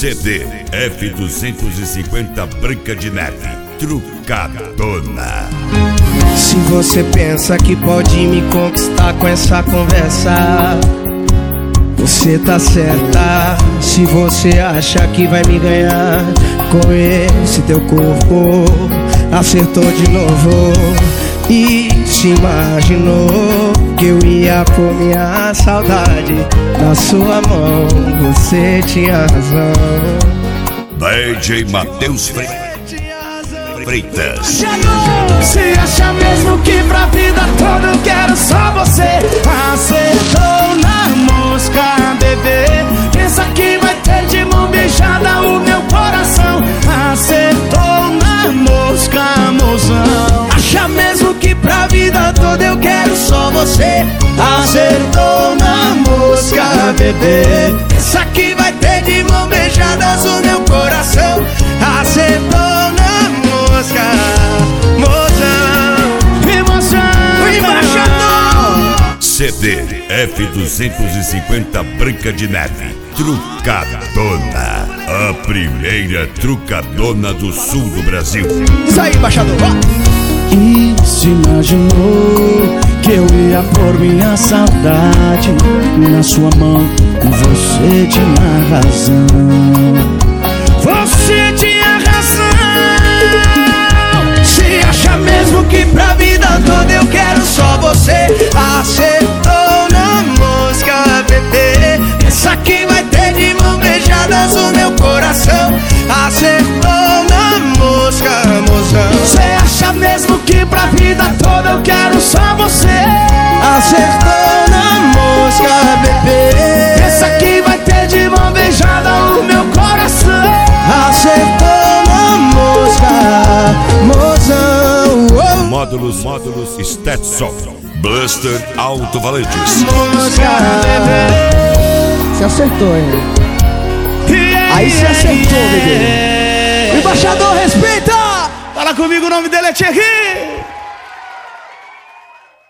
CD F250 Branca de Neve, trucadona. Se você pensa que pode me conquistar com essa conversa, você tá certa. Se você acha que vai me ganhar com esse teu corpo, acertou de novo. E se imaginou que eu ia pôr minha saudade na sua mão. Você tinha razão. DJ Matheus Freitas. Você acha mesmo que pra vida toda eu quero só você? Acertou na mosca, bebê. Pensa que vai ter de mão beijada o meu coração. Acertou na mosca, mozão. Acha mesmo que pra vida toda eu quero só você? Acertou na mosca, bebê. Pensa que vai ter de mão beijadas o meu coração. Acertou na mosca, mozão. Emoção, embaixador. CD F250 Branca de Neve, trucadona. A primeira trucadona do sul do Brasil. Isso aí, embaixador. E se imaginou que eu ia pôr minha saudade na sua mão? Você tinha razão. Você tinha razão. Se acha mesmo que pra vida toda eu quero só você? Acertou na mosca, bebê. Pensa que vai ter de mão beijadas o meu coração. Acertou na mosca, mozão. Você acha mesmo que pra vida toda eu quero só você? Acertou na mosca, bebê. Pensa que vai ter de mão beijada o meu coração. Acertou na mosca, mozão. Módulos Stetson, Buster Alto Valentes. Mosca, bebê. Você acertou, hein? Aí você acertou, bebê. Embaixador, respeita! Fala comigo, o nome dele é Thierry.